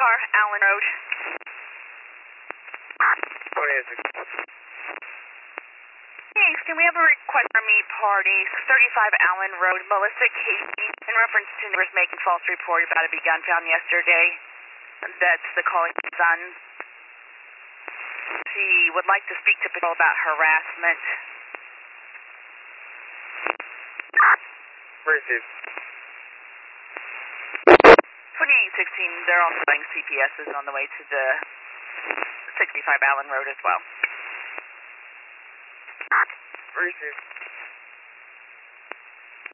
car, Allen Road. 2816. Thanks. Can we have a request for me party, 35 Allen Road, Melissa Casey, in reference to neighbors making false report about a big gun found yesterday? That's the calling son. She would like to speak to patrol about harassment. Received. 2816, they're also doing CPSs on the way to the 65 Allen Road as well. Received.